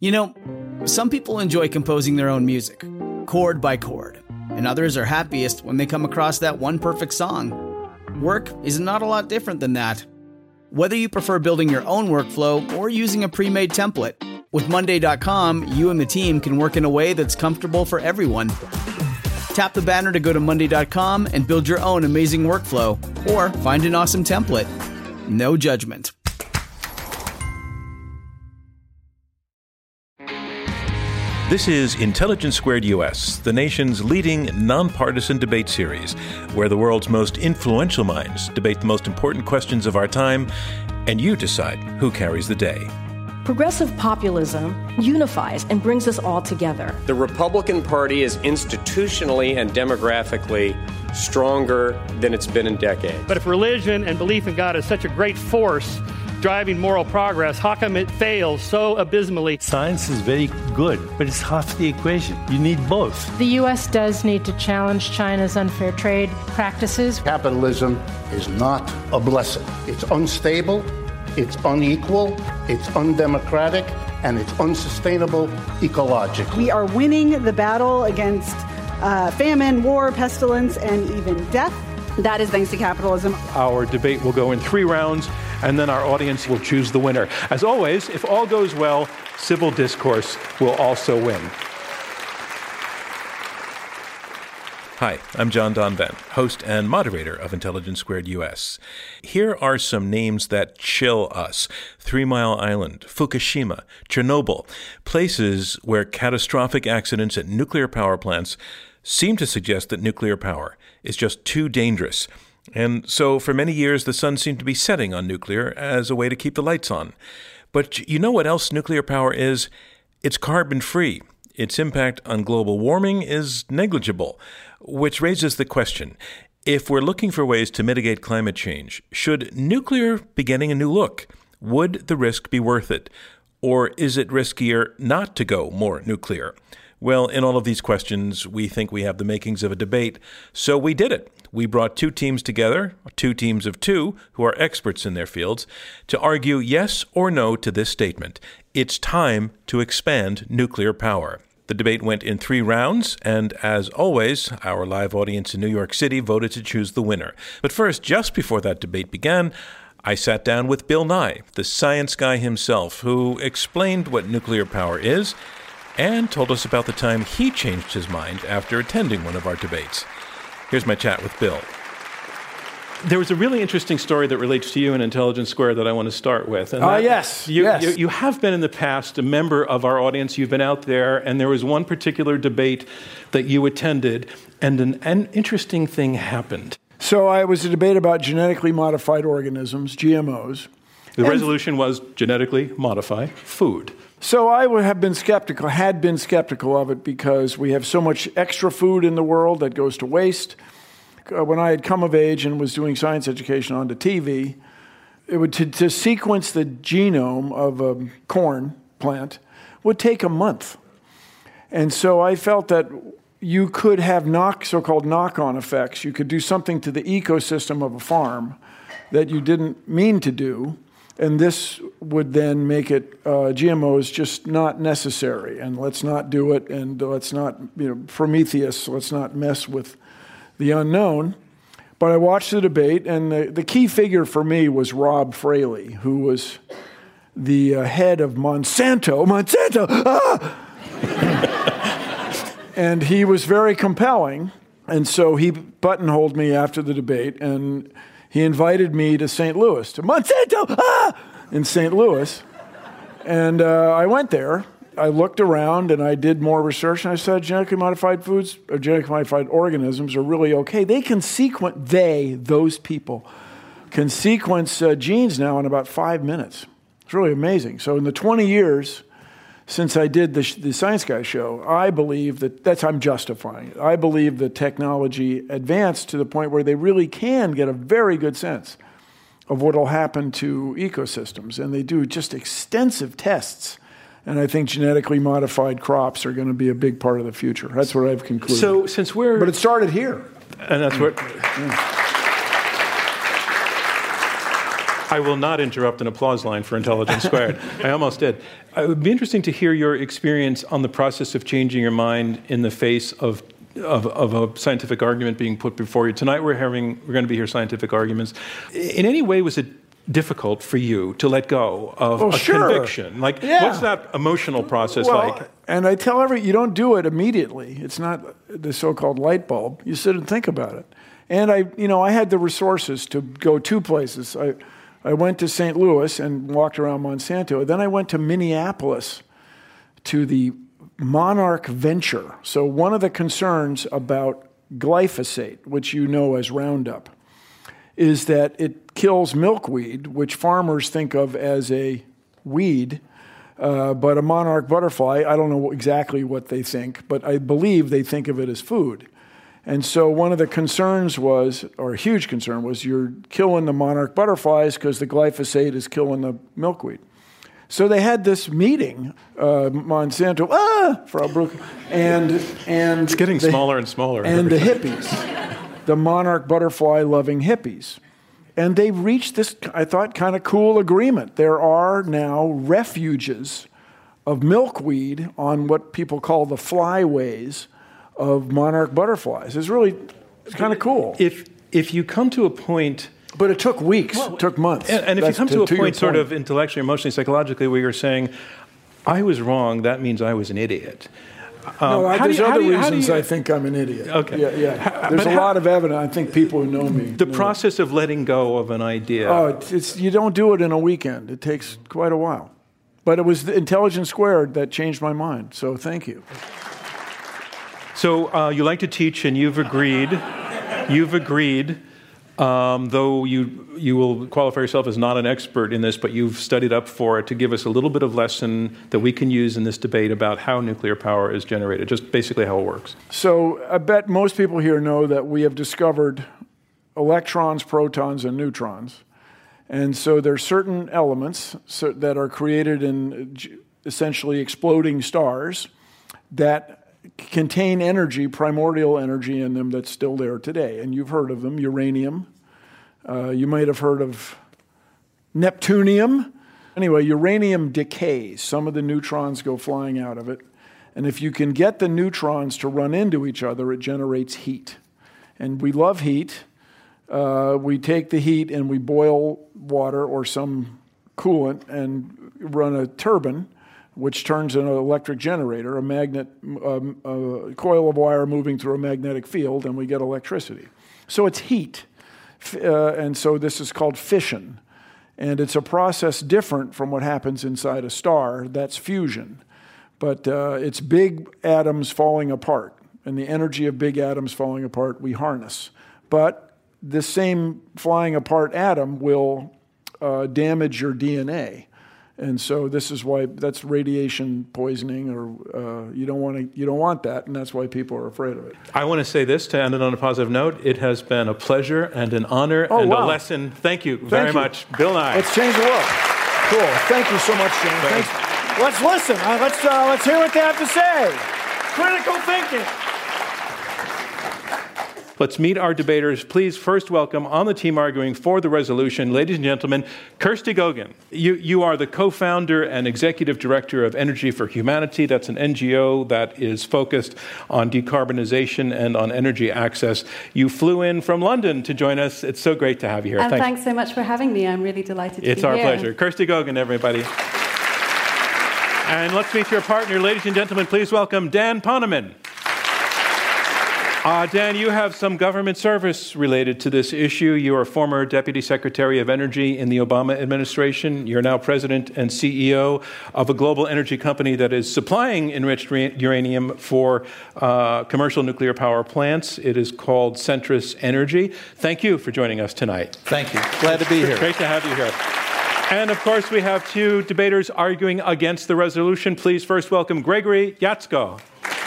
You know, some people enjoy composing their own music, chord by chord, and others are happiest when they come across that one perfect song. Work is not a lot different than that. Whether you prefer building your own workflow or using a pre-made template, with Monday.com, you and the team can work in a way that's comfortable for everyone. Tap the banner to go to Monday.com and build your own amazing workflow, or find an awesome template. No judgment. This is Intelligence Squared US, the nation's leading nonpartisan debate series, where the world's most influential minds debate the most important questions of our time, and you decide who carries the day. Progressive populism unifies and brings us all together. The Republican Party is institutionally and demographically stronger than it's been in decades. But if religion and belief in God is such a great force driving moral progress, how come it fails so abysmally? Science is very good, but it's half the equation. You need both. The U.S. does need to challenge China's unfair trade practices. Capitalism is not a blessing. It's unstable, it's unequal, it's undemocratic, and it's unsustainable ecologically. We are winning the battle against famine, war, pestilence, and even death. That is thanks to capitalism. Our debate will go in 3 rounds, and then our audience will choose the winner. As always, if all goes well, civil discourse will also win. Hi, I'm John Donvan, host and moderator of Intelligence Squared US. Here are some names that chill us. 3 Mile Island, Fukushima, Chernobyl, places where catastrophic accidents at nuclear power plants seem to suggest that nuclear power is just too dangerous. And so for many years, the sun seemed to be setting on nuclear as a way to keep the lights on. But you know what else nuclear power is? It's carbon-free. Its impact on global warming is negligible, which raises the question, if we're looking for ways to mitigate climate change, should nuclear be getting a new look? Would the risk be worth it? Or is it riskier not to go more nuclear? Well, in all of these questions, we think we have the makings of a debate, so we did it. We brought 2 teams together, 2 teams of 2 who are experts in their fields, to argue yes or no to this statement. It's time to expand nuclear power. The debate went in 3 rounds, and as always, our live audience in New York City voted to choose the winner. But first, just before that debate began, I sat down with Bill Nye, the science guy himself, who explained what nuclear power is and told us about the time he changed his mind after attending one of our debates. Here's my chat with Bill. There was a really interesting story that relates to you in Intelligence Squared that I want to start with. Yes. You have been in the past a member of our audience. You've been out there, and there was one particular debate that you attended, and an interesting thing happened. So I was a debate about genetically modified organisms, GMOs. The resolution was genetically modify food. So I had been skeptical of it because we have so much extra food in the world that goes to waste. When I had come of age and was doing science education on the TV, it would to sequence the genome of a corn plant would take a month. And so I felt that you could have so-called knock-on effects. You could do something to the ecosystem of a farm that you didn't mean to do, and this would then make it GMOs just not necessary. And let's not do it, and let's not, Prometheus, let's not mess with the unknown. But I watched the debate, and the key figure for me was Rob Fraley, who was the head of Monsanto. And he was very compelling, and so he buttonholed me after the debate, and he invited me to St. Louis, to Monsanto in St. Louis. And I went there. I looked around and I did more research, and I said genetically modified foods or genetically modified organisms are really okay. They can those people can sequence genes now in about 5 minutes. It's really amazing. So in the 20 years since I did the Science Guy show, I believe I'm justifying it. I believe the technology advanced to the point where they really can get a very good sense of what will happen to ecosystems. And they do just extensive tests. And I think genetically modified crops are going to be a big part of the future. That's what I've concluded. So since But it started here. And that's what... I will not interrupt an applause line for Intelligence Squared. I almost did. It would be interesting to hear your experience on the process of changing your mind in the face of a scientific argument being put before you. Tonight we're going to be hearing scientific arguments. In any way, was it difficult for you to let go of conviction? Like, what's that emotional process like? And I tell you don't do it immediately. It's not the so-called light bulb. You sit and think about it. And I had the resources to go two places. I went to St. Louis and walked around Monsanto. Then I went to Minneapolis to the Monarch Venture. So one of the concerns about glyphosate, which you know as Roundup, is that it kills milkweed, which farmers think of as a weed, but a monarch butterfly, I don't know exactly what they think, but I believe they think of it as food. And so one of the concerns was, or a huge concern was, you're killing the monarch butterflies because the glyphosate is killing the milkweed. So they had this meeting, Monsanto, Frau Bruch, and it's getting smaller and smaller. And the hippies, the monarch butterfly-loving hippies. And they reached this, I thought, kind of cool agreement. There are now refuges of milkweed on what people call the flyways of monarch butterflies. It's kind of cool. If you come to a point... But it took weeks, it took months. And if you come to a point sort of intellectually, emotionally, psychologically, where you're saying, I was wrong, that means I was an idiot. There's other reasons I think I'm an idiot. Okay. Yeah. There's a lot of evidence. I think people who know me. The process of letting go of an idea. You don't do it in a weekend. It takes quite a while. But it was the Intelligence Squared that changed my mind. So thank you. So you like to teach, and you've agreed. Though you will qualify yourself as not an expert in this, but you've studied up for it to give us a little bit of lesson that we can use in this debate about how nuclear power is generated, just basically how it works. So I bet most people here know that we have discovered electrons, protons, and neutrons. And so there are certain elements that are created in essentially exploding stars that contain energy, primordial energy in them that's still there today. And you've heard of them, uranium. You might have heard of neptunium. Anyway, uranium decays. Some of the neutrons go flying out of it. And if you can get the neutrons to run into each other, it generates heat. And we love heat. We take the heat and we boil water or some coolant and run a turbine, which turns into an electric generator, a coil of wire moving through a magnetic field, and we get electricity. So it's heat. And so this is called fission. And it's a process different from what happens inside a star. That's fusion. But it's big atoms falling apart. And the energy of big atoms falling apart we harness. But the same flying apart atom will damage your DNA. And so this is why that's radiation poisoning, or you don't want that, and that's why people are afraid of it. I want to say this to end it on a positive note. It has been a pleasure and an honor a lesson. Thank you very much, Bill Nye. Let's change the world. Cool. Thank you so much, James. Thanks. Let's listen. Let's hear what they have to say. Critical thinking. Let's meet our debaters. Please first welcome on the team arguing for the resolution, ladies and gentlemen, Kirsty Gogan. You are the co-founder and executive director of Energy for Humanity. That's an NGO that is focused on decarbonization and on energy access. You flew in from London to join us. It's so great to have you here. And thanks so much for having me. I'm really delighted to be here. It's our pleasure. Kirsty Gogan, everybody. And let's meet your partner, ladies and gentlemen. Please welcome Dan Poneman. Dan, you have some government service related to this issue. You are former Deputy Secretary of Energy in the Obama administration. You're now President and CEO of a global energy company that is supplying enriched uranium for commercial nuclear power plants. It is called Centrus Energy. Thank you for joining us tonight. Thank you. Glad to be here. Great to have you here. And, of course, we have two debaters arguing against the resolution. Please first welcome Gregory Jaczko.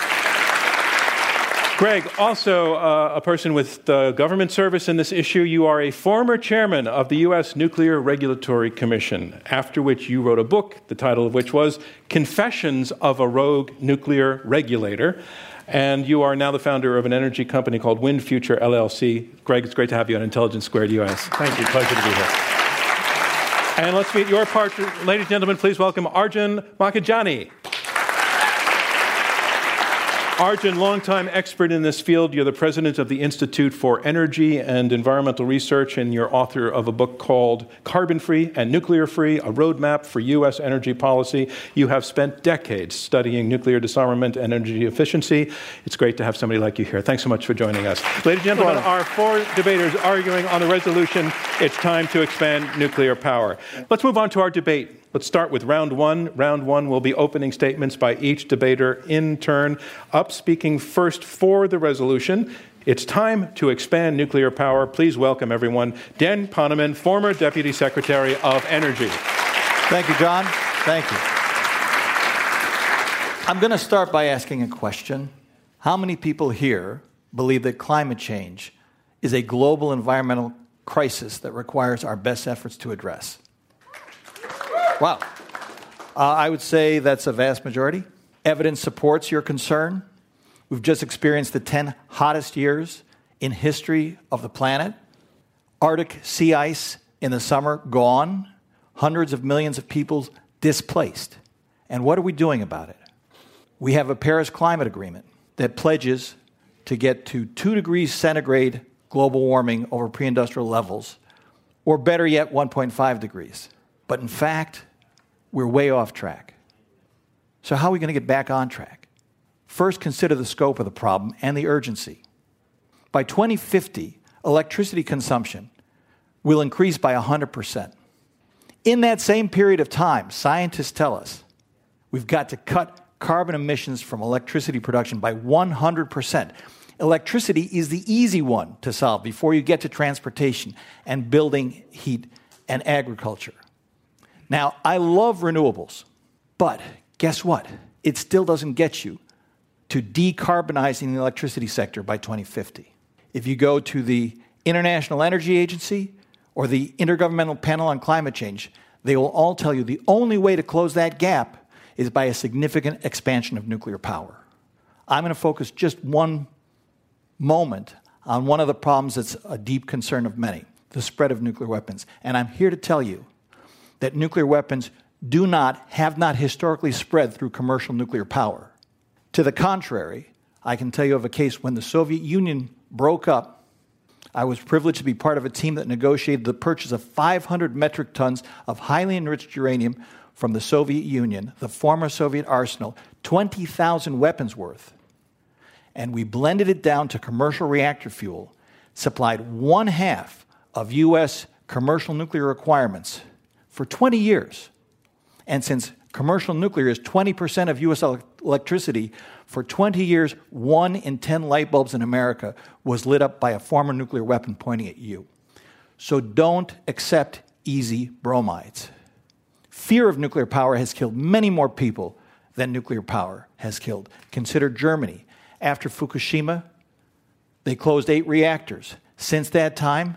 Greg, also a person with government service in this issue, you are a former chairman of the U.S. Nuclear Regulatory Commission, after which you wrote a book, the title of which was Confessions of a Rogue Nuclear Regulator. And you are now the founder of an energy company called Wind Future LLC. Greg, it's great to have you on Intelligence Squared US. Thank you. Pleasure to be here. And let's meet your partner. Ladies and gentlemen, please welcome Arjun Makhijani. Arjun, longtime expert in this field. You're the president of the Institute for Energy and Environmental Research, and you're author of a book called Carbon Free and Nuclear Free, a roadmap for U.S. energy policy. You have spent decades studying nuclear disarmament and energy efficiency. It's great to have somebody like you here. Thanks so much for joining us. Ladies and gentlemen, our four debaters arguing on the resolution, it's time to expand nuclear power. Let's move on to our debate. Let's start with round one. Round one will be opening statements by each debater in turn. Up speaking first for the resolution, it's time to expand nuclear power. Please welcome everyone, Dan Poneman, former Deputy Secretary of Energy. Thank you, John. Thank you. I'm going to start by asking a question. How many people here believe that climate change is a global environmental crisis that requires our best efforts to address? Wow. I would say that's a vast majority. Evidence supports your concern. We've just experienced the 10 hottest years in history of the planet. Arctic sea ice in the summer gone. Hundreds of millions of people displaced. And what are we doing about it? We have a Paris Climate Agreement that pledges to get to 2 degrees centigrade global warming over pre-industrial levels, or better yet, 1.5 degrees. But in fact, we're way off track. So how are we going to get back on track? First, consider the scope of the problem and the urgency. By 2050, electricity consumption will increase by 100%. In that same period of time, scientists tell us we've got to cut carbon emissions from electricity production by 100%. Electricity is the easy one to solve before you get to transportation and building, heat, and agriculture. Now, I love renewables, but guess what? It still doesn't get you to decarbonizing the electricity sector by 2050. If you go to the International Energy Agency or the Intergovernmental Panel on Climate Change, they will all tell you the only way to close that gap is by a significant expansion of nuclear power. I'm going to focus just one moment on one of the problems that's a deep concern of many, the spread of nuclear weapons. And I'm here to tell you that nuclear weapons have not historically spread through commercial nuclear power. To the contrary, I can tell you of a case when the Soviet Union broke up. I was privileged to be part of a team that negotiated the purchase of 500 metric tons of highly enriched uranium from the Soviet Union, the former Soviet arsenal, 20,000 weapons worth. And we blended it down to commercial reactor fuel, supplied 1/2 of U.S. commercial nuclear requirements for 20 years. And since commercial nuclear is 20% of U.S. electricity, for 20 years, 1 in 10 light bulbs in America was lit up by a former nuclear weapon pointing at you. So don't accept easy bromides. Fear of nuclear power has killed many more people than nuclear power has killed. Consider Germany. After Fukushima, they closed 8 reactors. Since that time,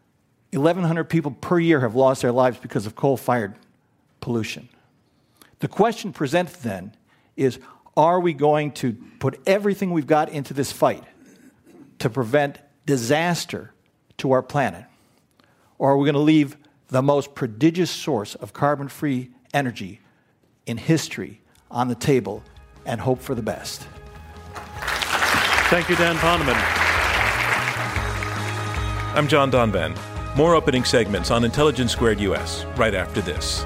1,100 people per year have lost their lives because of coal-fired pollution. The question presented then is, are we going to put everything we've got into this fight to prevent disaster to our planet? Or are we going to leave the most prodigious source of carbon-free energy in history on the table and hope for the best? Thank you, Dan Poneman. I'm John Donvan. More opening segments on Intelligence Squared US right after this.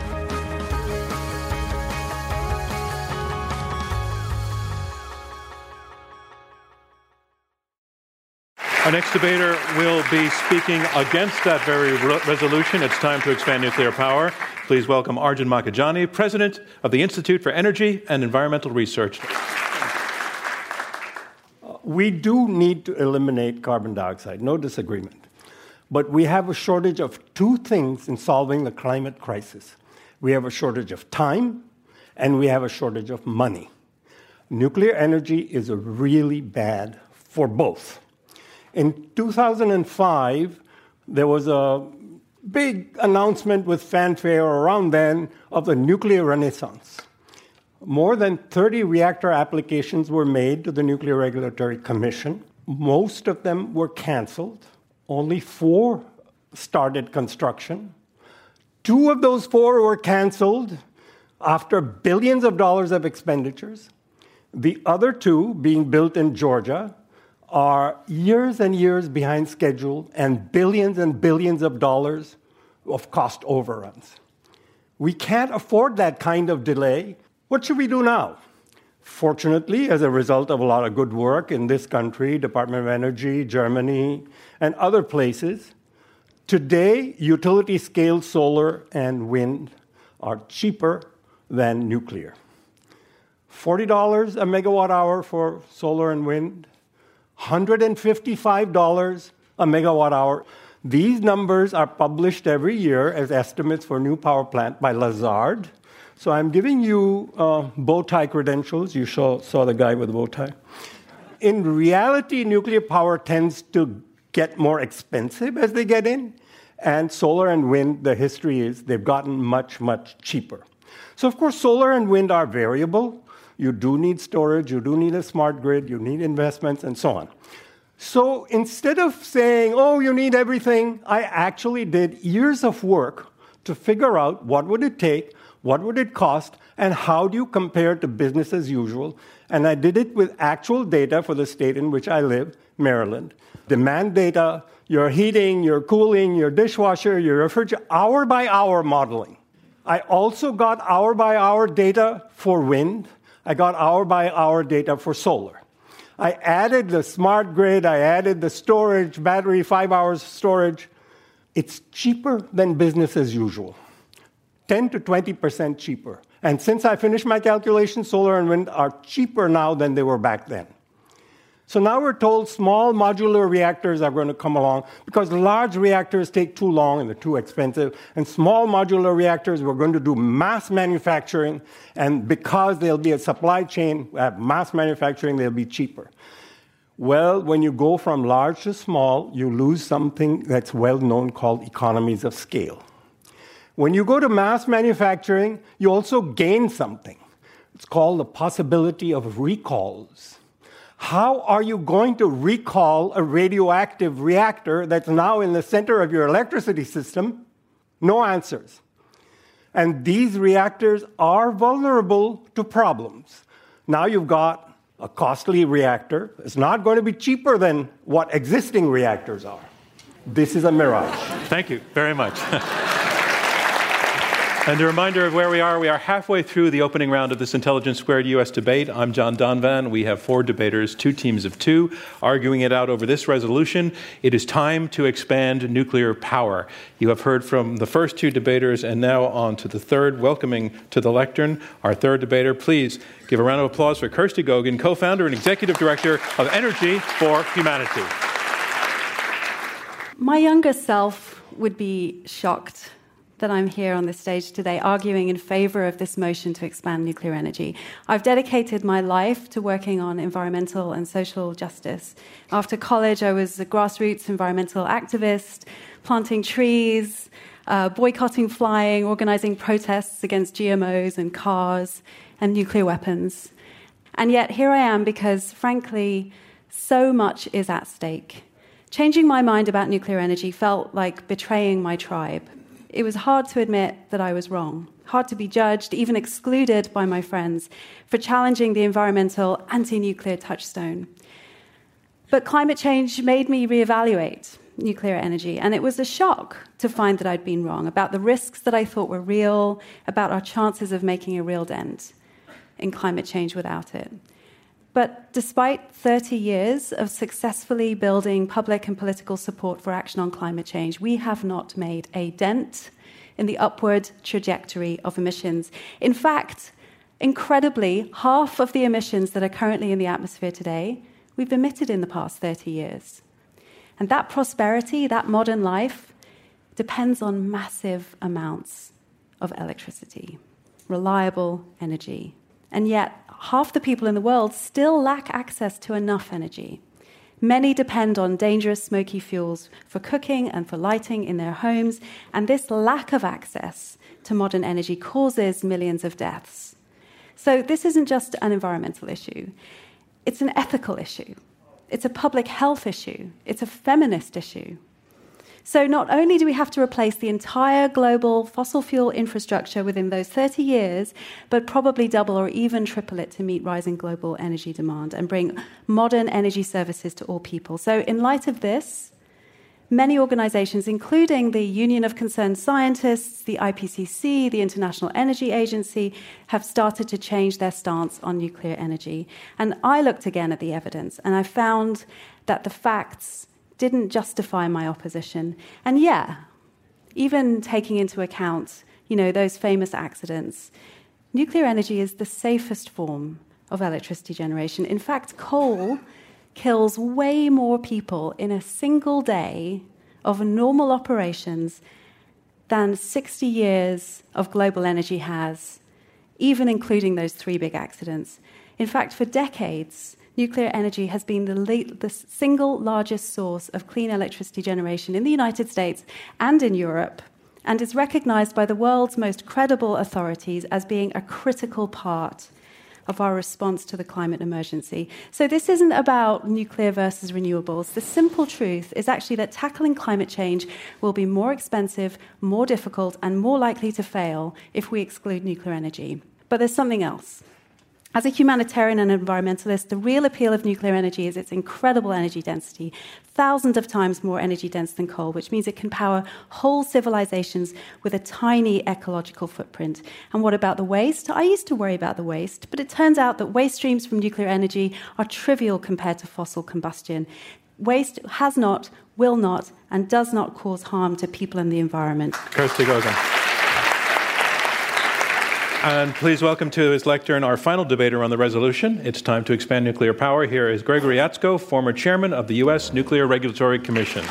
Our next debater will be speaking against that very resolution. It's time to expand nuclear power. Please welcome Arjun Makhijani, president of the Institute for Energy and Environmental Research. We do need to eliminate carbon dioxide, no disagreement. But we have a shortage of 2 things in solving the climate crisis. We have a shortage of time, and we have a shortage of money. Nuclear energy is really bad for both. In 2005, there was a big announcement with fanfare around then of the nuclear renaissance. More than 30 reactor applications were made to the Nuclear Regulatory Commission. Most of them were canceled. Only 4 started construction. 2 of those 4 were canceled after billions of dollars of expenditures. The other 2, being built in Georgia, are years and years behind schedule and billions of dollars of cost overruns. We can't afford that kind of delay. What should we do now? Fortunately, as a result of a lot of good work in this country, Department of Energy, Germany, and other places, today, utility-scale solar and wind are cheaper than nuclear. $40 a megawatt hour for solar and wind, $155 a megawatt hour. These numbers are published every year as estimates for new power plant by Lazard. So I'm giving you bow tie credentials. You saw the guy with the bow tie. In reality, nuclear power tends to get more expensive as they get in. And solar and wind, the history is they've gotten much, much cheaper. So, of course, solar and wind are variable. You do need storage. You do need a smart grid. You need investments and so on. So instead of saying, oh, you need everything, I actually did years of work to figure out what would it take, what would it cost, and how do you compare to business as usual. And I did it with actual data for the state in which I live, Maryland. Demand data, your heating, your cooling, your dishwasher, your refrigerator, hour-by-hour modeling. I also got hour-by-hour data for wind. I got hour-by-hour data for solar. I added the smart grid, I added the storage, battery, 5 hours storage. It's cheaper than business as usual, 10 to 20% cheaper. And since I finished my calculations, solar and wind are cheaper now than they were back then. So now we're told small modular reactors are going to come along because large reactors take too long and they're too expensive. And small modular reactors, we're going to do mass manufacturing. And because there'll be a supply chain, mass manufacturing, they'll be cheaper. Well, when you go from large to small, you lose something that's well known called economies of scale. When you go to mass manufacturing, you also gain something. It's called the possibility of recalls. How are you going to recall a radioactive reactor that's now in the center of your electricity system? No answers. And these reactors are vulnerable to problems. Now you've got a costly reactor. It's not going to be cheaper than what existing reactors are. This is a mirage. Thank you very much. And a reminder of where we are halfway through the opening round of this Intelligence Squared U.S. debate. I'm John Donvan. We have 4 debaters, 2 teams of 2, arguing it out over this resolution. It is time to expand nuclear power. You have heard from the first 2 debaters, and now on to the third. Welcoming to the lectern, our third debater. Please give a round of applause for Kirsty Gogan, co-founder and executive director of Energy for Humanity. My younger self would be shocked that I'm here on this stage today arguing in favor of this motion to expand nuclear energy. I've dedicated my life to working on environmental and social justice. After college, I was a grassroots environmental activist, planting trees, boycotting flying, organizing protests against GMOs and cars and nuclear weapons. And yet here I am because, frankly, so much is at stake. Changing my mind about nuclear energy felt like betraying my tribe. It was hard to admit that I was wrong, hard to be judged, even excluded by my friends, for challenging the environmental anti-nuclear touchstone. But climate change made me reevaluate nuclear energy, and it was a shock to find that I'd been wrong about the risks that I thought were real, about our chances of making a real dent in climate change without it. But despite 30 years of successfully building public and political support for action on climate change, we have not made a dent in the upward trajectory of emissions. In fact, incredibly, half of the emissions that are currently in the atmosphere today, we've emitted in the past 30 years. And that prosperity, that modern life, depends on massive amounts of electricity, reliable energy. And yet, half the people in the world still lack access to enough energy. Many depend on dangerous smoky fuels for cooking and for lighting in their homes, and this lack of access to modern energy causes millions of deaths. So this isn't just an environmental issue. It's an ethical issue. It's a public health issue. It's a feminist issue. So not only do we have to replace the entire global fossil fuel infrastructure within those 30 years, but probably double or even triple it to meet rising global energy demand and bring modern energy services to all people. So in light of this, many organizations, including the Union of Concerned Scientists, the IPCC, the International Energy Agency, have started to change their stance on nuclear energy. And I looked again at the evidence, and I found that the facts didn't justify my opposition. And yeah, even taking into account, those famous accidents, nuclear energy is the safest form of electricity generation. In fact, coal kills way more people in a single day of normal operations than 60 years of global energy has, even including those 3 big accidents. In fact, for decades, nuclear energy has been the single largest source of clean electricity generation in the United States and in Europe, and is recognized by the world's most credible authorities as being a critical part of our response to the climate emergency. So this isn't about nuclear versus renewables. The simple truth is actually that tackling climate change will be more expensive, more difficult, and more likely to fail if we exclude nuclear energy. But there's something else. As a humanitarian and environmentalist, the real appeal of nuclear energy is its incredible energy density, thousands of times more energy dense than coal, which means it can power whole civilizations with a tiny ecological footprint. And what about the waste? I used to worry about the waste, but it turns out that waste streams from nuclear energy are trivial compared to fossil combustion. Waste has not, will not, and does not cause harm to people and the environment. Kirsty Gogan. And please welcome to his lectern our final debater on the resolution. It's time to expand nuclear power. Here is Gregory Atsko, former chairman of the U.S. Nuclear Regulatory Commission.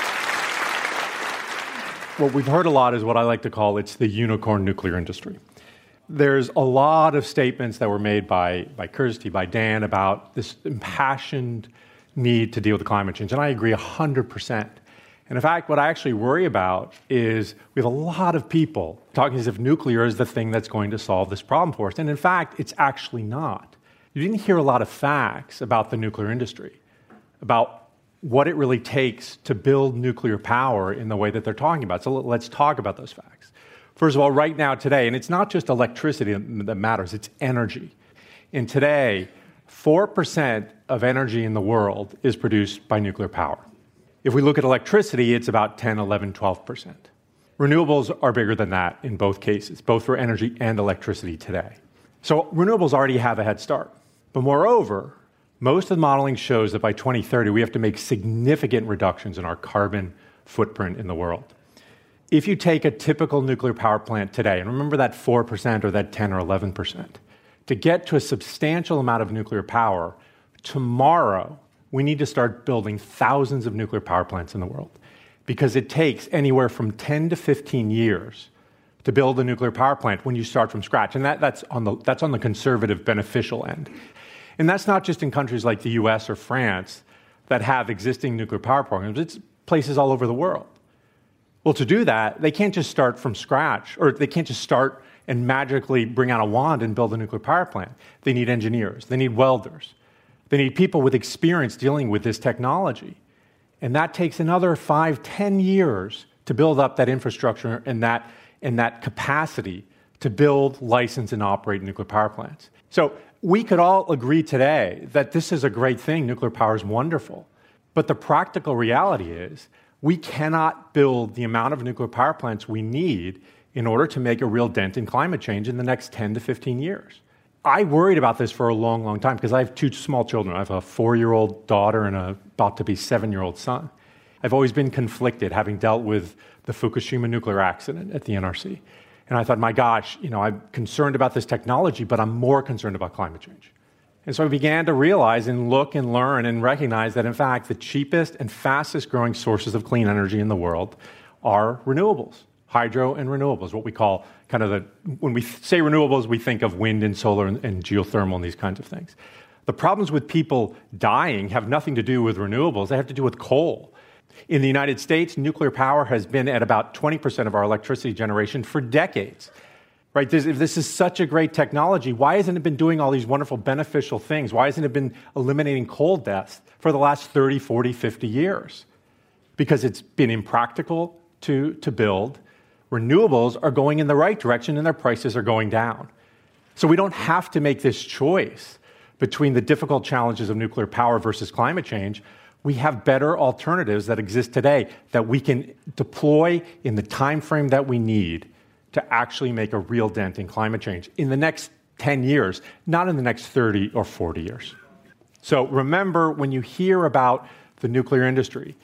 What we've heard a lot is what I like to call it's the unicorn nuclear industry. There's a lot of statements that were made by Kirsty, by Dan, about this impassioned need to deal with climate change, and I agree 100%. And in fact, what I actually worry about is we have a lot of people talking as if nuclear is the thing that's going to solve this problem for us. And in fact, it's actually not. You didn't hear a lot of facts about the nuclear industry, about what it really takes to build nuclear power in the way that they're talking about. So let's talk about those facts. First of all, right now, today, and it's not just electricity that matters, it's energy. And today, 4% of energy in the world is produced by nuclear power. If we look at electricity, it's about 10, 11, 12%. Renewables are bigger than that in both cases, both for energy and electricity today. So renewables already have a head start. But moreover, most of the modeling shows that by 2030, we have to make significant reductions in our carbon footprint in the world. If you take a typical nuclear power plant today, and remember that 4% or that 10 or 11%, to get to a substantial amount of nuclear power, tomorrow, we need to start building thousands of nuclear power plants in the world because it takes anywhere from 10 to 15 years to build a nuclear power plant when you start from scratch. And that's on the conservative, beneficial end. And that's not just in countries like the US or France that have existing nuclear power programs. It's places all over the world. Well, to do that, they can't just start from scratch, or they can't just start and magically bring out a wand and build a nuclear power plant. They need engineers. They need welders. They need people with experience dealing with this technology. And that takes another 5, 10 years to build up that infrastructure and that capacity to build, license, and operate nuclear power plants. So we could all agree today that this is a great thing. Nuclear power is wonderful. But the practical reality is we cannot build the amount of nuclear power plants we need in order to make a real dent in climate change in the next 10 to 15 years. I worried about this for a long, long time because I have 2 small children. I have a 4-year-old daughter and a about-to-be 7-year-old son. I've always been conflicted, having dealt with the Fukushima nuclear accident at the NRC. And I thought, my gosh, I'm concerned about this technology, but I'm more concerned about climate change. And so I began to realize and look and learn and recognize that, in fact, the cheapest and fastest growing sources of clean energy in the world are renewables. Hydro and renewables, what we call when we say renewables, we think of wind and solar and geothermal and these kinds of things. The problems with people dying have nothing to do with renewables. They have to do with coal. In the United States, nuclear power has been at about 20% of our electricity generation for decades. Right? If this is such a great technology, why hasn't it been doing all these wonderful beneficial things? Why hasn't it been eliminating coal deaths for the last 30, 40, 50 years? because it's been impractical to build. Renewables are going in the right direction and their prices are going down. So we don't have to make this choice between the difficult challenges of nuclear power versus climate change. We have better alternatives that exist today that we can deploy in the time frame that we need to actually make a real dent in climate change in the next 10 years, not in the next 30 or 40 years. So remember, when you hear about the nuclear industry,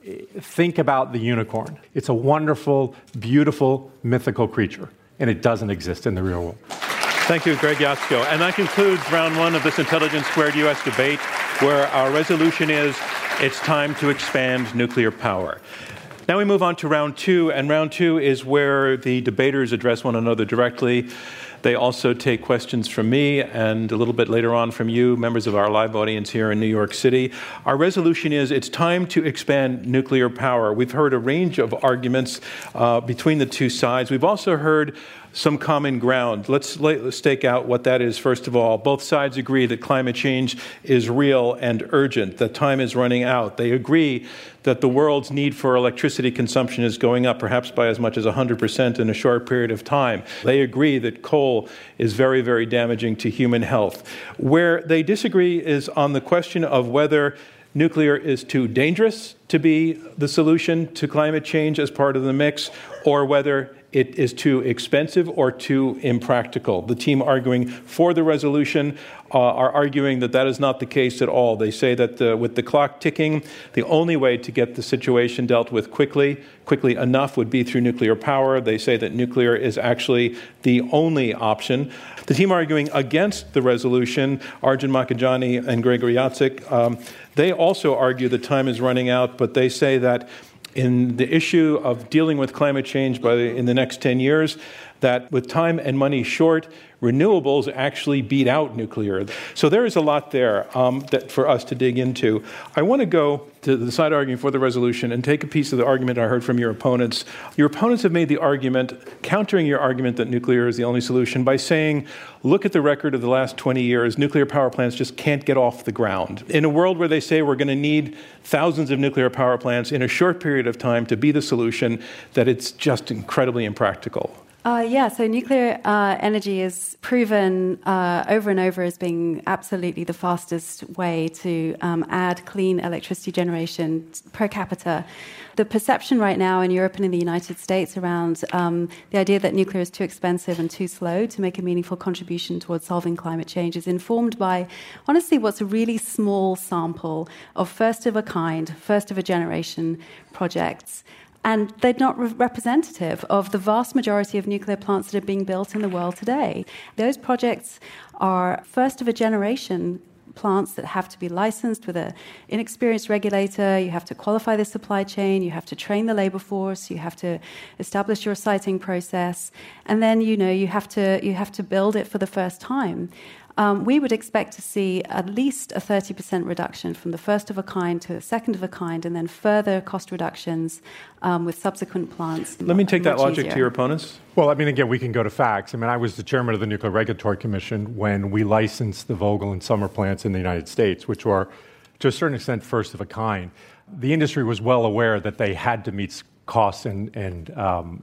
think about the unicorn. It's a wonderful, beautiful, mythical creature, and it doesn't exist in the real world. Thank you, Greg Yatsko. And that concludes round one of this Intelligence Squared U.S. debate, where our resolution is, it's time to expand nuclear power. Now we move on to round two, and round two is where the debaters address one another directly. They also take questions from me and a little bit later on from you, members of our live audience here in New York City. Our resolution is it's time to expand nuclear power. We've heard a range of arguments between the two sides. We've also heard some common ground. Let's stake out what that is, first of all. Both sides agree that climate change is real and urgent, that time is running out. They agree that the world's need for electricity consumption is going up, perhaps by as much as 100% in a short period of time. They agree that coal is very, very damaging to human health. Where they disagree is on the question of whether nuclear is too dangerous to be the solution to climate change as part of the mix, or whether it is too expensive or too impractical. The team arguing for the resolution are arguing that that is not the case at all. They say that with the clock ticking, the only way to get the situation dealt with quickly enough would be through nuclear power. They say that nuclear is actually the only option. The team arguing against the resolution, Arjun Makhijani and Gregory Yatsik, they also argue that time is running out, but they say that in the issue of dealing with climate change in the next 10 years, that with time and money short, renewables actually beat out nuclear. So there is a lot there for us to dig into. I want to go to the side arguing for the resolution and take a piece of the argument I heard from your opponents. Your opponents have made the argument, countering your argument that nuclear is the only solution, by saying, look at the record of the last 20 years. Nuclear power plants just can't get off the ground. In a world where they say we're going to need thousands of nuclear power plants in a short period of time to be the solution, that it's just incredibly impractical. So nuclear energy is proven over and over as being absolutely the fastest way to add clean electricity generation per capita. The perception right now in Europe and in the United States around the idea that nuclear is too expensive and too slow to make a meaningful contribution towards solving climate change is informed by, honestly, what's a really small sample of first-of-a-kind, first-of-a-generation projects. And they're not representative of the vast majority of nuclear plants that are being built in the world today. Those projects are first-of-a-generation plants that have to be licensed with an inexperienced regulator. You have to qualify the supply chain. You have to train the labor force. You have to establish your siting process. And then, you have to build it for the first time. We would expect to see at least a 30% reduction from the first of a kind to the second of a kind, and then further cost reductions with subsequent plants. Let me take that logic to your opponents. Well, again, we can go to facts. I was the chairman of the Nuclear Regulatory Commission when we licensed the Vogtle and Summer plants in the United States, which were, to a certain extent, first of a kind. The industry was well aware that they had to meet costs and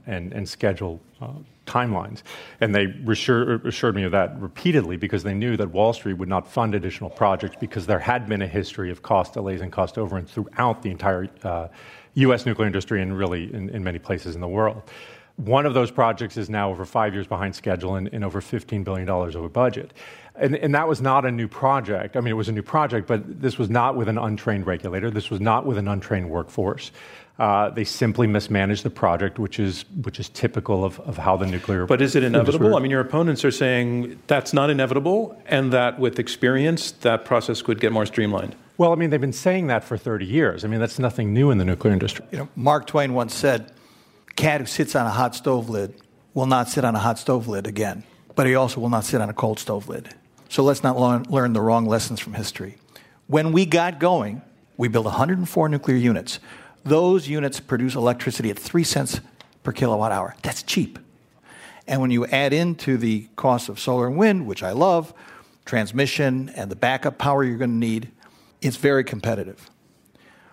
schedule timelines. And they assured me of that repeatedly because they knew that Wall Street would not fund additional projects because there had been a history of cost delays and cost overruns throughout the entire U.S. nuclear industry and really in many places in the world. One of those projects is now over 5 years behind schedule and over $15 billion over budget. And that was not a new project. It was a new project, but this was not with an untrained regulator. This was not with an untrained workforce. They simply mismanaged the project, which is typical of how the nuclear. But is it inevitable? Your opponents are saying that's not inevitable, and that with experience, that process could get more streamlined. Well, they've been saying that for 30 years. That's nothing new in the nuclear industry. Mark Twain once said, "A cat who sits on a hot stove lid will not sit on a hot stove lid again, but he also will not sit on a cold stove lid." So let's not learn the wrong lessons from history. When we got going, we built 104 nuclear units. Those units produce electricity at 3 cents per kilowatt hour. That's cheap. And when you add into the cost of solar and wind, which I love, transmission and the backup power you're going to need, it's very competitive.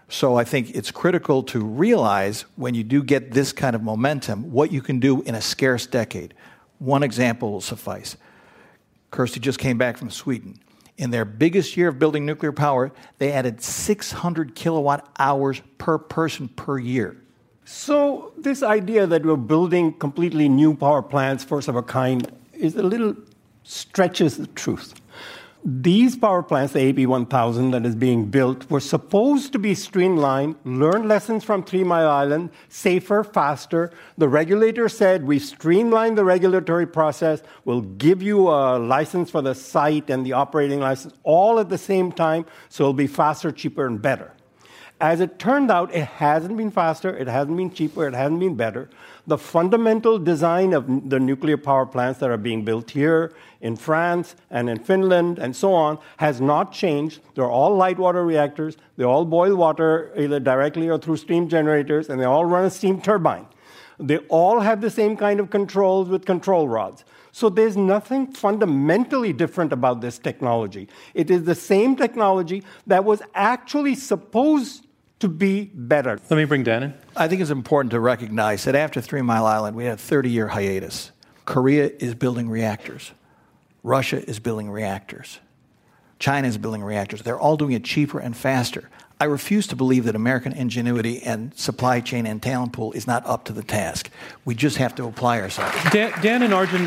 So I think it's critical to realize when you do get this kind of momentum, what you can do in a scarce decade. One example will suffice. Kirsty just came back from Sweden. In their biggest year of building nuclear power, they added 600 kilowatt hours per person per year. So this idea that we're building completely new power plants, first of a kind, is a little stretches the truth. These power plants, the AB1000 that is being built, were supposed to be streamlined, learn lessons from 3 Mile Island, safer, faster. The regulator said, we've streamlined the regulatory process, we'll give you a license for the site and the operating license all at the same time, so it'll be faster, cheaper, and better. As it turned out, it hasn't been faster, it hasn't been cheaper, it hasn't been better. The fundamental design of the nuclear power plants that are being built here, in France, and in Finland, and so on, has not changed. They're all light water reactors. They all boil water either directly or through steam generators, and they all run a steam turbine. They all have the same kind of controls with control rods. So there's nothing fundamentally different about this technology. It is the same technology that was actually supposed to be better. Let me bring Dan in. I think it's important to recognize that after 3 Mile Island, we had a 30-year hiatus. Korea is building reactors. Russia is building reactors. China is building reactors. They're all doing it cheaper and faster. I refuse to believe that American ingenuity and supply chain and talent pool is not up to the task. We just have to apply ourselves. Dan and Arjun,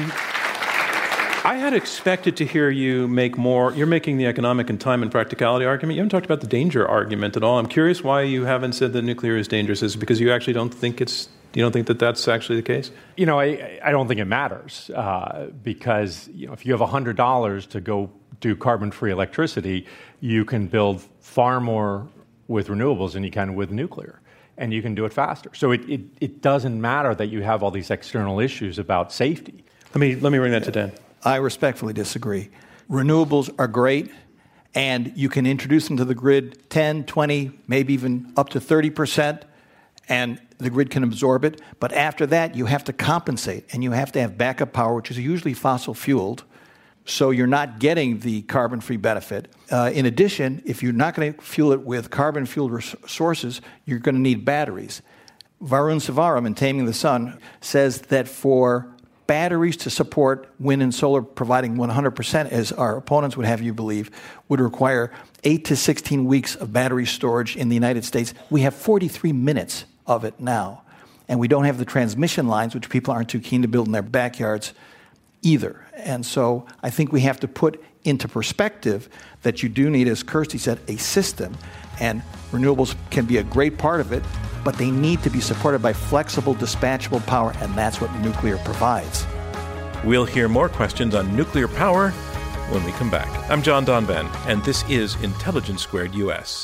I had expected to hear you make more. You're making the economic and time and practicality argument. You haven't talked about the danger argument at all. I'm curious why you haven't said that nuclear is dangerous. Is it because you actually don't think you don't think that that's actually the case? You know, I don't think it matters because if you have $100 to go do carbon-free electricity, you can build far more with renewables than you can with nuclear, and you can do it faster. So it doesn't matter that you have all these external issues about safety. Let me bring that to Dan. I respectfully disagree. Renewables are great, and you can introduce them to the grid 10, 20, maybe even up to 30%, and the grid can absorb it. But after that, you have to compensate, and you have to have backup power, which is usually fossil-fueled, so you're not getting the carbon-free benefit. In addition, if you're not going to fuel it with carbon-fueled sources, you're going to need batteries. Varun Sivaram in Taming the Sun says that for batteries to support wind and solar providing 100%, as our opponents would have you believe, would require 8 to 16 weeks of battery storage in the United States. We have 43 minutes of it now. And we don't have the transmission lines, which people aren't too keen to build in their backyards either. And so I think we have to put into perspective that you do need, as Kirsty said, a system. And renewables can be a great part of it, but they need to be supported by flexible, dispatchable power, and that's what nuclear provides. We'll hear more questions on nuclear power when we come back. I'm John Donvan, and this is Intelligence Squared US.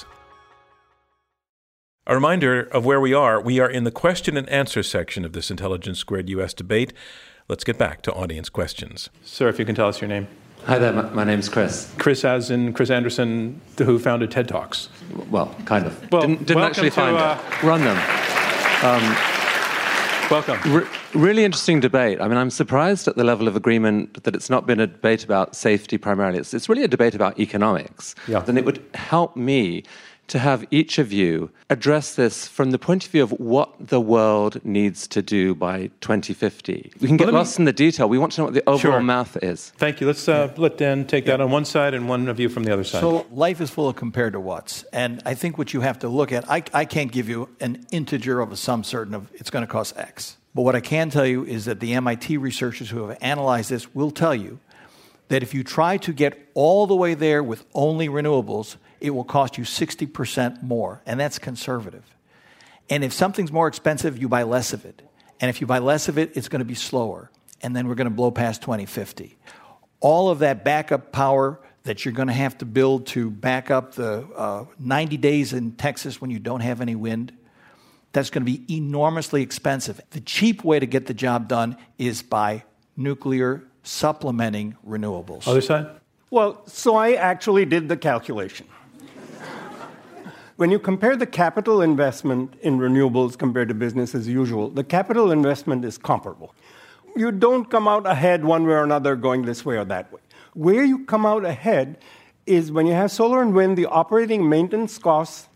A reminder of where we are. We are in the question and answer section of this Intelligence Squared US debate. Let's get back to audience questions. Sir, if you can tell us your name. Hi there, my name's Chris. Chris, as in Chris Anderson, who founded TED Talks. Well, kind of. Well, didn't actually run them. Welcome. Really interesting debate. I mean, I'm surprised at the level of agreement that it's not been a debate about safety primarily. It's really a debate about economics. Yeah. Then it would help me to have each of you address this from the point of view of what the world needs to do by 2050. We can get lost in the detail. We want to know what the overall math is. Thank you. Let's let Dan take that on one side and one of you from the other side. So life is full of compare to what's. And I think what you have to look at, I can't give you an integer of a sum certain of it's going to cost X. But what I can tell you is that the MIT researchers who have analyzed this will tell you that if you try to get all the way there with only renewables, it will cost you 60% more, and that's conservative. And if something's more expensive, you buy less of it. And if you buy less of it, it's going to be slower. And then we're going to blow past 2050. All of that backup power that you're going to have to build to back up the 90 days in Texas when you don't have any wind, that's going to be enormously expensive. The cheap way to get the job done is by nuclear supplementing renewables. Other side? Well, so I actually did the calculation. When you compare the capital investment in renewables compared to business as usual, the capital investment is comparable. You don't come out ahead one way or another going this way or that way. Where you come out ahead is when you have solar and wind, the operating maintenance costs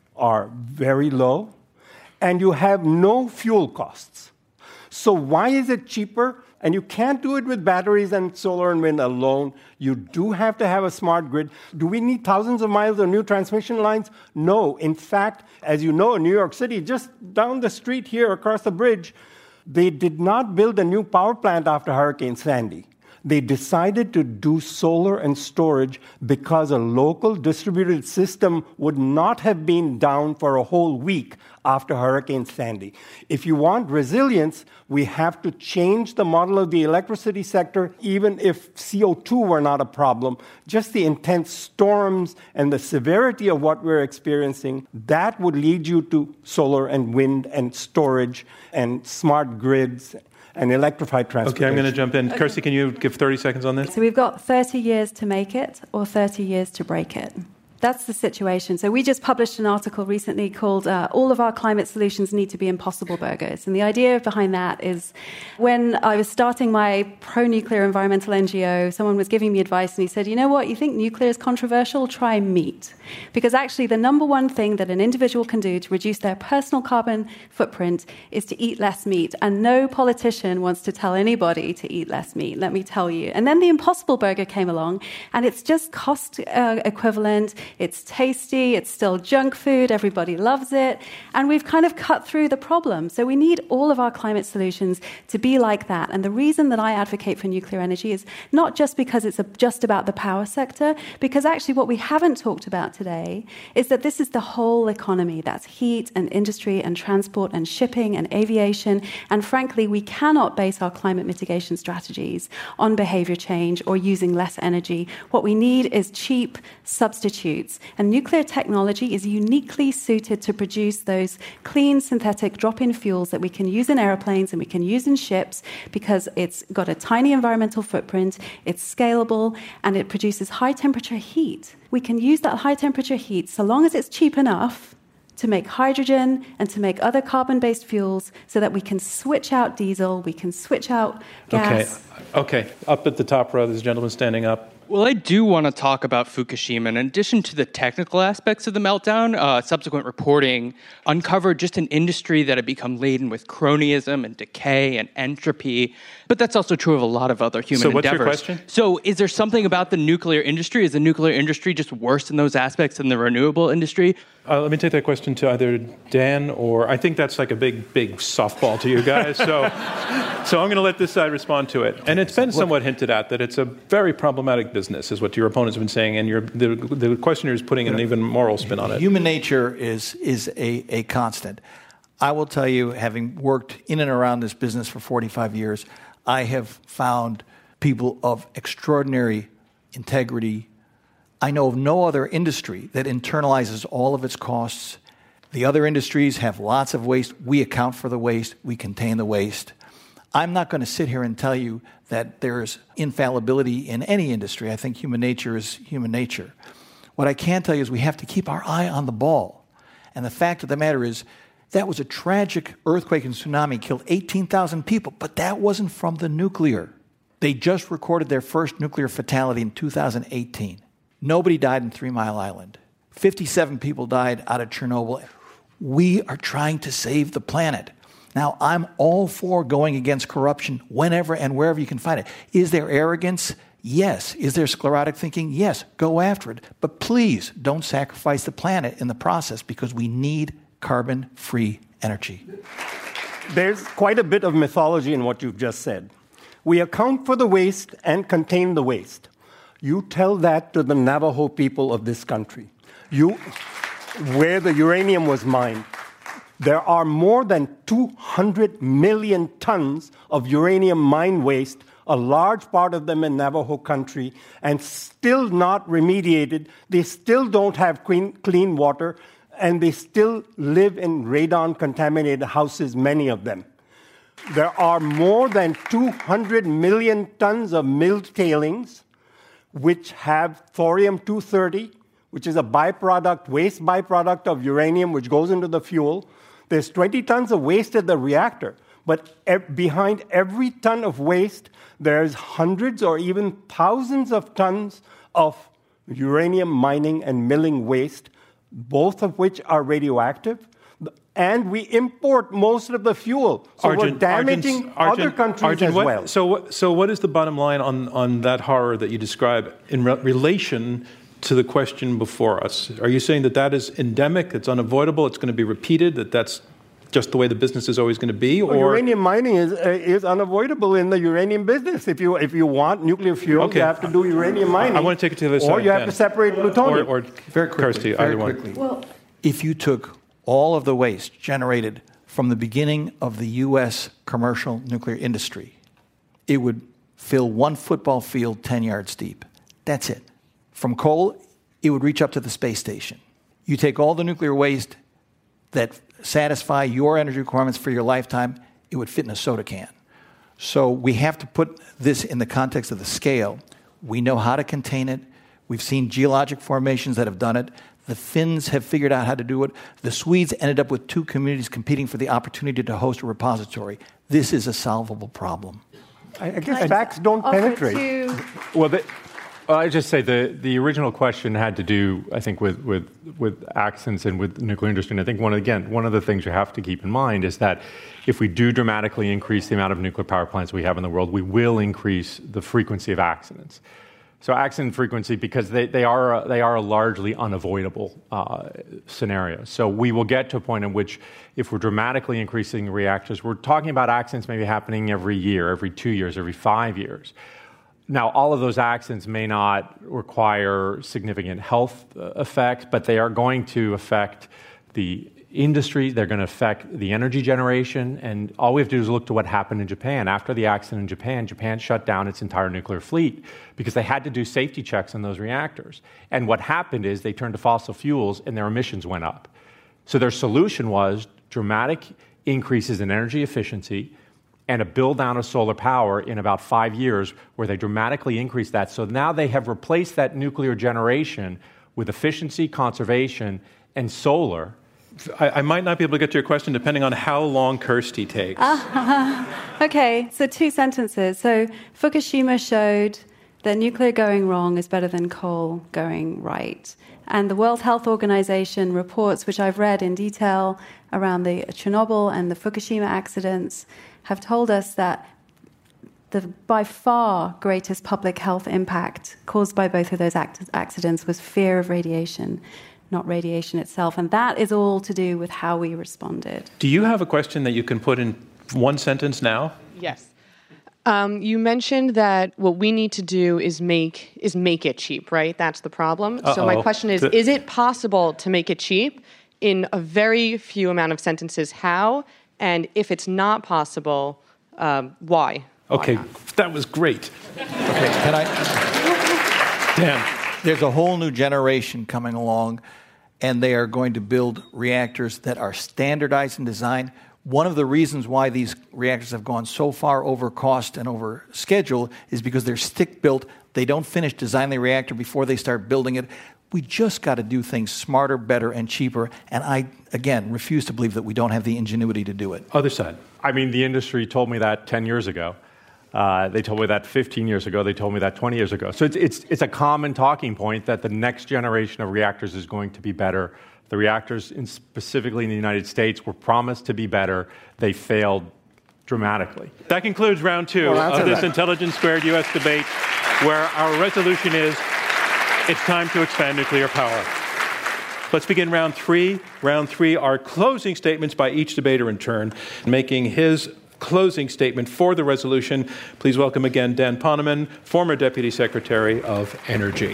are very low, and you have no fuel costs. So why is it cheaper? And you can't do it with batteries and solar and wind alone. You do have to have a smart grid. Do we need thousands of miles of new transmission lines? No. In fact, as you know, in New York City, just down the street here across the bridge, they did not build a new power plant after Hurricane Sandy. They decided to do solar and storage because a local distributed system would not have been down for a whole week after Hurricane Sandy. If you want resilience, we have to change the model of the electricity sector, even if CO2 were not a problem. Just the intense storms and the severity of what we're experiencing, that would lead you to solar and wind and storage and smart grids and electrified transportation. Okay, I'm going to jump in. Kirsty, can you give 30 seconds on this? So we've got 30 years to make it or 30 years to break it. That's the situation. So we just published an article recently called All of Our Climate Solutions Need to Be Impossible Burgers. And the idea behind that is when I was starting my pro-nuclear environmental NGO, someone was giving me advice and he said, you know what, you think nuclear is controversial? Try meat. Because actually the number one thing that an individual can do to reduce their personal carbon footprint is to eat less meat. And no politician wants to tell anybody to eat less meat, let me tell you. And then the Impossible Burger came along and it's just cost equivalent. It's tasty, it's still junk food, everybody loves it, and we've kind of cut through the problem. So we need all of our climate solutions to be like that. And the reason that I advocate for nuclear energy is not just because it's just about the power sector, because actually what we haven't talked about today is that this is the whole economy. That's heat and industry and transport and shipping and aviation. And frankly, we cannot base our climate mitigation strategies on behavior change or using less energy. What we need is cheap substitutes. And nuclear technology is uniquely suited to produce those clean synthetic drop-in fuels that we can use in airplanes and we can use in ships because it's got a tiny environmental footprint, it's scalable, and it produces high-temperature heat. We can use that high-temperature heat so long as it's cheap enough to make hydrogen and to make other carbon-based fuels so that we can switch out diesel, we can switch out gas. Okay. Up at the top row, there's a gentleman standing up. Well, I do want to talk about Fukushima. In addition to the technical aspects of the meltdown, subsequent reporting uncovered just an industry that had become laden with cronyism and decay and entropy. But that's also true of a lot of other human endeavors. So what's your question? So is there something about the nuclear industry? Is the nuclear industry just worse in those aspects than the renewable industry? Let me take that question to either Dan or... I think that's like a big softball to you guys. So I'm going to let this side respond to it. And it's been somewhat hinted at that it's a very problematic business, is what your opponents have been saying, and the questioner is putting an even moral spin on it. Human nature is a constant. I will tell you, having worked in and around this business for 45 years, I have found people of extraordinary integrity. I know of no other industry that internalizes all of its costs. The other industries have lots of waste. We account for the waste. We contain the waste. I'm not going to sit here and tell you that there's infallibility in any industry. I think human nature is human nature. What I can tell you is we have to keep our eye on the ball. And the fact of the matter is that was a tragic earthquake and tsunami, killed 18,000 people, but that wasn't from the nuclear. They just recorded their first nuclear fatality in 2018. Nobody died in 3 Mile Island. 57 people died out of Chernobyl. We are trying to save the planet. Now, I'm all for going against corruption whenever and wherever you can find it. Is there arrogance? Yes. Is there sclerotic thinking? Yes. Go after it. But please don't sacrifice the planet in the process because we need carbon-free energy. There's quite a bit of mythology in what you've just said. We account for the waste and contain the waste. You tell that to the Navajo people of this country, where the uranium was mined. There are more than 200 million tons of uranium mine waste, a large part of them in Navajo country, and still not remediated. They still don't have clean water, and they still live in radon-contaminated houses, many of them. There are more than 200 million tons of milled tailings, which have thorium-230, which is a waste byproduct of uranium, which goes into the fuel. There's 20 tons of waste at the reactor, but behind every ton of waste, there's hundreds or even thousands of tons of uranium mining and milling waste, both of which are radioactive, and we import most of the fuel. So we're damaging other countries as well. So what is the bottom line on that horror that you describe in relation to the question before us? Are you saying that is endemic, it's unavoidable, it's going to be repeated, that's just the way the business is always going to be? Well, uranium mining is unavoidable in the uranium business. If you want nuclear fuel, you have to do uranium mining. I want to take it to the other side. Or you have to separate plutonium. Or very quickly, Kirsty, either one. Well, if you took all of the waste generated from the beginning of the U.S. commercial nuclear industry, it would fill one football field 10 yards deep. That's it. From coal, it would reach up to the space station. You take all the nuclear waste that satisfy your energy requirements for your lifetime, it would fit in a soda can. So we have to put this in the context of the scale. We know how to contain it. We've seen geologic formations that have done it. The Finns have figured out how to do it. The Swedes ended up with 2 communities competing for the opportunity to host a repository. This is a solvable problem. I guess facts don't penetrate. I just say the original question had to do, I think, with accidents and with the nuclear industry. And I think one of the things you have to keep in mind is that if we do dramatically increase the amount of nuclear power plants we have in the world, we will increase the frequency of accidents. So accident frequency, because they are a largely unavoidable scenario. So we will get to a point in which, if we're dramatically increasing reactors, we're talking about accidents maybe happening every year, every 2 years, every 5 years. Now, all of those accidents may not require significant health effects, but they are going to affect the industry. They're going to affect the energy generation. And all we have to do is look to what happened in Japan. After the accident in Japan, Japan shut down its entire nuclear fleet because they had to do safety checks on those reactors. And what happened is they turned to fossil fuels and their emissions went up. So their solution was dramatic increases in energy efficiency and a build down of solar power in about 5 years, where they dramatically increased that. So now they have replaced that nuclear generation with efficiency, conservation, and solar. I might not be able to get to your question depending on how long Kirsty takes. Okay, so 2 sentences. So Fukushima showed that nuclear going wrong is better than coal going right. And the World Health Organization reports, which I've read in detail around the Chernobyl and the Fukushima accidents, have told us that the by far greatest public health impact caused by both of those accidents was fear of radiation, not radiation itself. And that is all to do with how we responded. Do you have a question that you can put in 1 sentence now? Yes. You mentioned that what we need to do is make it cheap, right? That's the problem. So my question is it possible to make it cheap? In a very few amount of sentences, how? And if it's not possible, why? Okay, why not? That was great. Okay, can I? Dan. There's a whole new generation coming along, and they are going to build reactors that are standardized in design. One of the reasons why these reactors have gone so far over cost and over schedule is because they're stick-built. They don't finish designing the reactor before they start building it. We just got to do things smarter, better, and cheaper. And I, again, refuse to believe that we don't have the ingenuity to do it. Other side. I mean, the industry told me that 10 years ago. They told me that 15 years ago. They told me that 20 years ago. So it's a common talking point that the next generation of reactors is going to be better. The reactors, specifically in the United States, were promised to be better. They failed dramatically. That concludes round 2 of this Intelligence Squared U.S. debate, where our resolution is, it's time to expand nuclear power. Let's begin round 3. Round 3 are closing statements by each debater in turn. Making his closing statement for the resolution, please welcome again Dan Poneman, former Deputy Secretary of Energy.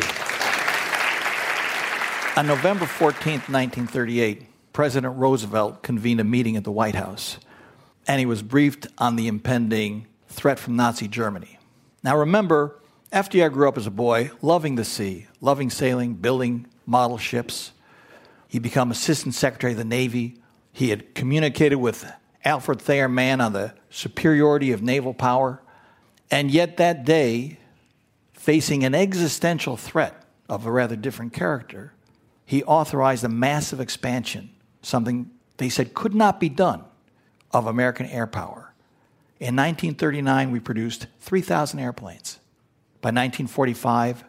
On November 14th, 1938, President Roosevelt convened a meeting at the White House, and he was briefed on the impending threat from Nazi Germany. Now remember, FDR grew up as a boy, loving the sea, loving sailing, building model ships. He'd become Assistant Secretary of the Navy. He had communicated with Alfred Thayer Mann on the superiority of naval power. And yet that day, facing an existential threat of a rather different character, he authorized a massive expansion, something they said could not be done, of American air power. In 1939, we produced 3,000 airplanes. By 1945,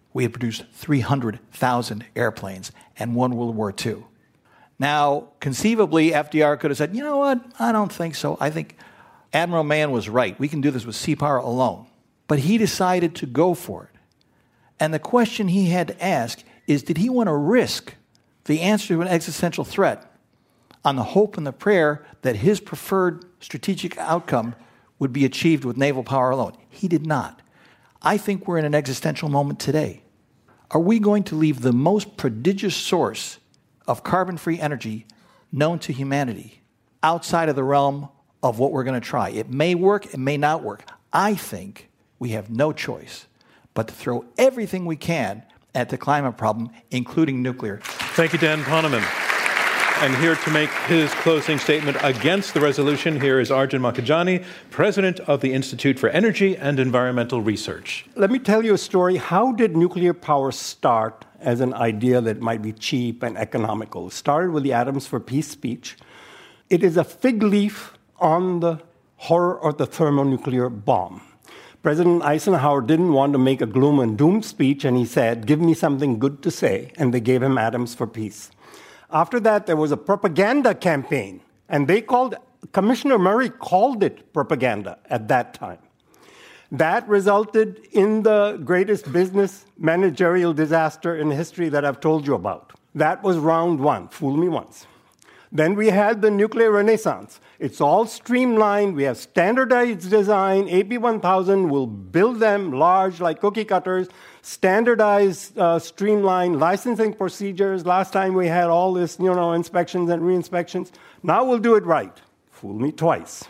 we had produced 300,000 airplanes and won World War II. Now, conceivably, FDR could have said, you know what, I don't think so. I think Admiral Mann was right. We can do this with sea power alone. But he decided to go for it. And the question he had to ask is, did he want to risk the answer to an existential threat on the hope and the prayer that his preferred strategic outcome would be achieved with naval power alone? He did not. I think we're in an existential moment today. Are we going to leave the most prodigious source of carbon-free energy known to humanity outside of the realm of what we're going to try? It may work, it may not work. I think we have no choice but to throw everything we can at the climate problem, including nuclear. Thank you, Dan Poneman. And here to make his closing statement against the resolution, here is Arjun Makhijani, president of the Institute for Energy and Environmental Research. Let me tell you a story. How did nuclear power start as an idea that might be cheap and economical? It started with the Atoms for Peace speech. It is a fig leaf on the horror of the thermonuclear bomb. President Eisenhower didn't want to make a gloom and doom speech, and he said, give me something good to say, and they gave him Atoms for Peace. After that, there was a propaganda campaign, and Commissioner Murray called it propaganda at that time. That resulted in the greatest business managerial disaster in history that I've told you about. That was round one, fool me once. Then we had the nuclear renaissance. It's all streamlined. We have standardized design. AP1000 will build them large like cookie cutters, standardized, streamlined licensing procedures. Last time we had all this, inspections and re-inspections. Now we'll do it right. Fool me twice.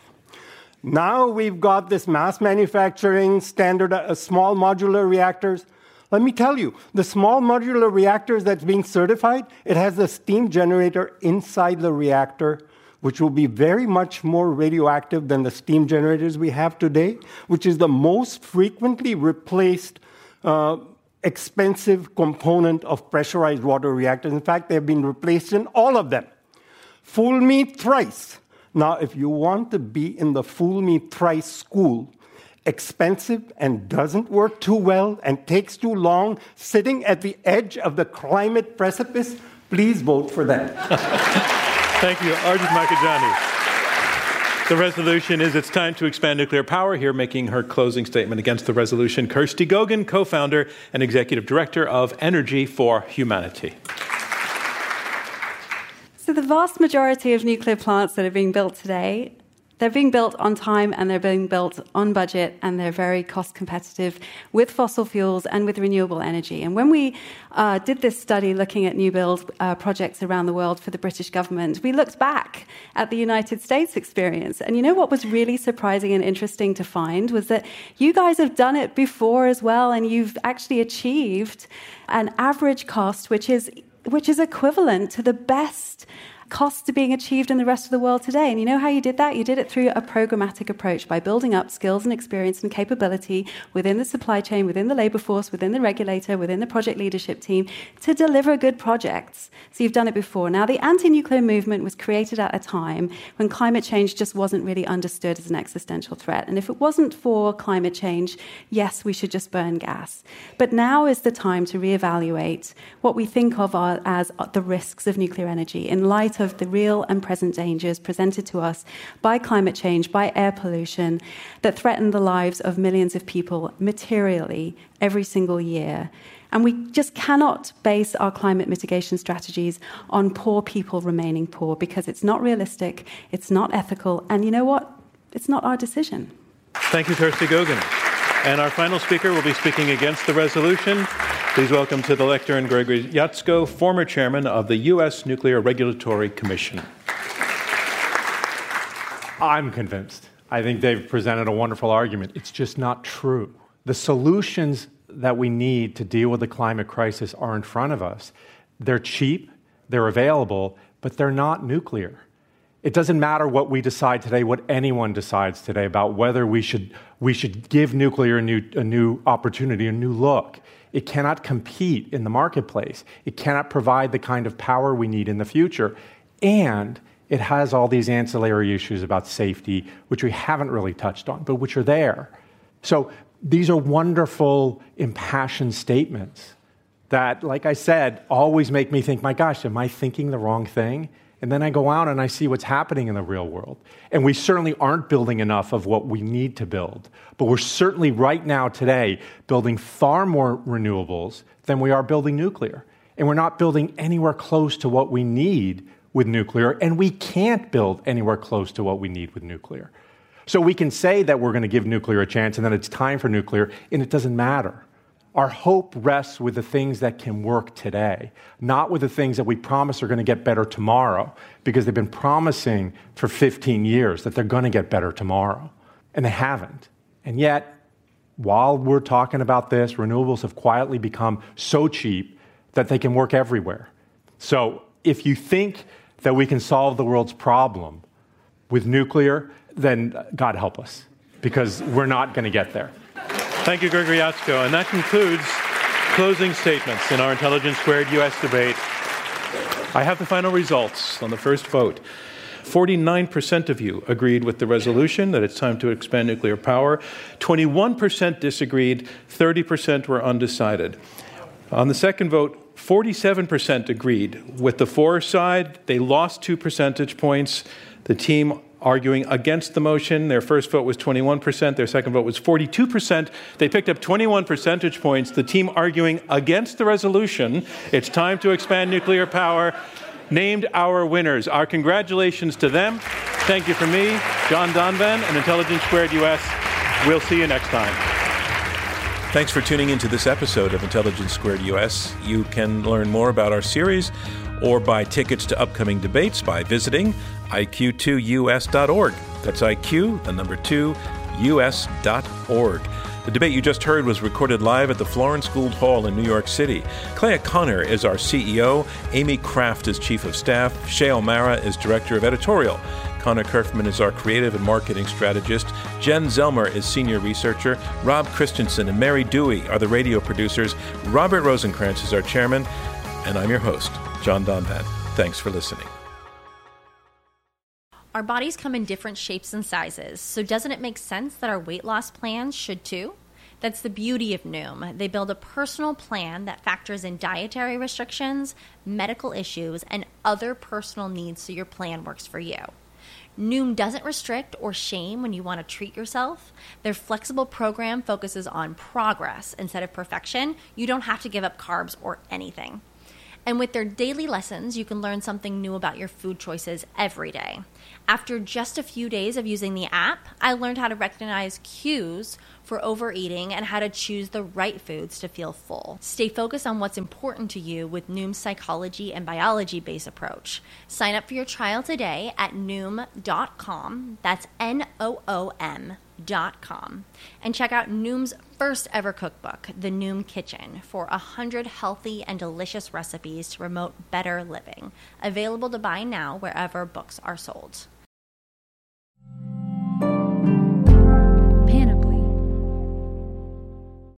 Now we've got this mass manufacturing, standard, small modular reactors. Let me tell you, the small modular reactors that's being certified, it has a steam generator inside the reactor, which will be very much more radioactive than the steam generators we have today, which is the most frequently replaced expensive component of pressurized water reactors. In fact, they've been replaced in all of them. Fool me thrice. Now, if you want to be in the fool me thrice school, expensive and doesn't work too well and takes too long, sitting at the edge of the climate precipice, please vote for that. Thank you, Arjun Makhijani. The resolution is it's time to expand nuclear power. Here making her closing statement against the resolution, Kirsty Gogan, co-founder and executive director of Energy for Humanity. So the vast majority of nuclear plants that are being built today, they're being built on time and they're being built on budget and they're very cost competitive with fossil fuels and with renewable energy. And when we did this study looking at new build projects around the world for the British government, we looked back at the United States experience. And you know what was really surprising and interesting to find was that you guys have done it before as well, and you've actually achieved an average cost which is equivalent to the best costs are being achieved in the rest of the world today. And you know how you did that? You did it through a programmatic approach by building up skills and experience and capability within the supply chain, within the labor force, within the regulator, within the project leadership team to deliver good projects. So you've done it before. Now, the anti-nuclear movement was created at a time when climate change just wasn't really understood as an existential threat. And if it wasn't for climate change, yes, we should just burn gas. But now is the time to reevaluate what we think of as the risks of nuclear energy in light of the real and present dangers presented to us by climate change, by air pollution, that threaten the lives of millions of people materially every single year. And we just cannot base our climate mitigation strategies on poor people remaining poor, because it's not realistic, it's not ethical, and you know what? It's not our decision. Thank you, Kirsty Gogan. And our final speaker will be speaking against the resolution. Please welcome to the lectern Gregory Jaczko, former chairman of the U.S. Nuclear Regulatory Commission. I'm convinced. I think they've presented a wonderful argument. It's just not true. The solutions that we need to deal with the climate crisis are in front of us. They're cheap, they're available, but they're not nuclear. It doesn't matter what we decide today, what anyone decides today about whether we should give nuclear a new opportunity, a new look. It cannot compete in the marketplace. It cannot provide the kind of power we need in the future. And it has all these ancillary issues about safety, which we haven't really touched on, but which are there. So These are wonderful, impassioned statements that, like I said, always make me think, my gosh, am I thinking the wrong thing? And then I go out and I see what's happening in the real world. And we certainly aren't building enough of what we need to build. But we're certainly right now today building far more renewables than we are building nuclear. And we're not building anywhere close to what we need with nuclear. And we can't build anywhere close to what we need with nuclear. So we can say that we're going to give nuclear a chance and that it's time for nuclear, and it doesn't matter. Our hope rests with the things that can work today, not with the things that we promise are going to get better tomorrow, because they've been promising for 15 years that they're going to get better tomorrow, and they haven't. And yet, while we're talking about this, renewables have quietly become so cheap that they can work everywhere. So if you think that we can solve the world's problem with nuclear, then God help us, because we're not going to get there. Thank you, Gregory Jaczko. And that concludes closing statements in our Intelligence Squared U.S. debate. I have the final results on the first vote. 49% of you agreed with the resolution that it's time to expand nuclear power. 21% disagreed. 30% were undecided. On the second vote, 47% agreed with the for side. They lost 2 percentage points. The team arguing against the motion, their first vote was 21%, their second vote was 42%. They picked up 21 percentage points. The team arguing against the resolution, it's time to expand nuclear power, named our winners. Our congratulations to them. Thank you from me, John Donvan, and Intelligence Squared US. We'll see you next time. Thanks for tuning into this episode of Intelligence Squared US. You can learn more about our series or buy tickets to upcoming debates by visiting IQ2US.org. That's IQ, the number 2, US.org. The debate you just heard was recorded live at the Florence Gould Hall in New York City. Clea Conner is our CEO. Amy Kraft is Chief of Staff. Shay O'Mara is Director of Editorial. Connor Kerfman is our creative and marketing strategist. Jen Zelmer is senior researcher. Rob Christensen and Mary Dewey are the radio producers. Robert Rosencrantz is our chairman. And I'm your host, John Donvan. Thanks for listening. Our bodies come in different shapes and sizes, so doesn't it make sense that our weight loss plans should too? That's the beauty of Noom. They build a personal plan that factors in dietary restrictions, medical issues, and other personal needs so your plan works for you. Noom doesn't restrict or shame when you want to treat yourself. Their flexible program focuses on progress instead of perfection. You don't have to give up carbs or anything. And with their daily lessons, you can learn something new about your food choices every day. After just a few days of using the app, I learned how to recognize cues for overeating and how to choose the right foods to feel full. Stay focused on what's important to you with Noom's psychology and biology-based approach. Sign up for your trial today at Noom.com. That's Noom.com. And check out Noom's first ever cookbook, The Noom Kitchen, for 100 healthy and delicious recipes to promote better living. Available to buy now wherever books are sold.